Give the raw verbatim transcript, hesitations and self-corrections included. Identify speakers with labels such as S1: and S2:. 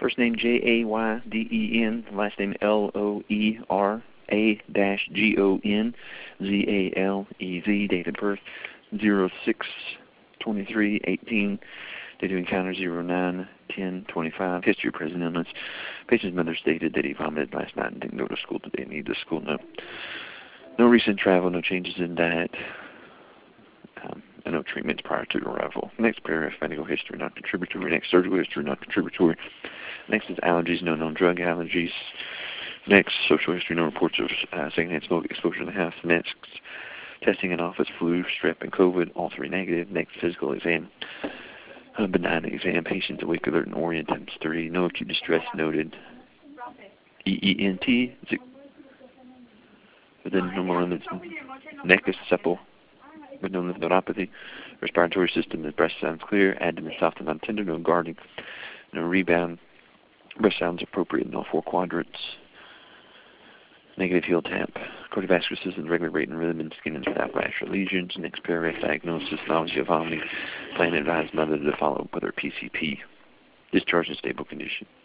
S1: First name J A Y D E N, last name L O E R A G O N Z A L E Z, date of birth zero six twenty-three eighteen, date of encounter zero nine ten twenty-five, history of present illness. Patient's mother stated that he vomited last night and didn't go to school today. Need to school note. No recent travel, no changes in diet, um, and no treatments prior to arrival. Next paragraph, medical history, non-contributory. Next, surgical history, non-contributory. Next is allergies, no known drug allergies. Next, social history, no reports of uh, secondhand smoke exposure in the house. Next, testing in office, flu, strep, and COVID, all three negative. Next, physical exam, uh, benign exam. Patients awake, alert, and orient, temps three. No acute distress noted. E E N T, within normal limits. Neck is supple, with no lymph nodopathy. Respiratory system, the breast sounds clear. Abdomen soft and non-tender, no guarding, no rebound. Breast sounds appropriate in all four quadrants. Negative heel tap. Cardiovascular system, regular rate and rhythm, and skin and scalp rash or lesions. Next paragraph, diagnosis, nausea, vomiting. Plan advised mother to follow up with her P C P. Discharge in stable condition.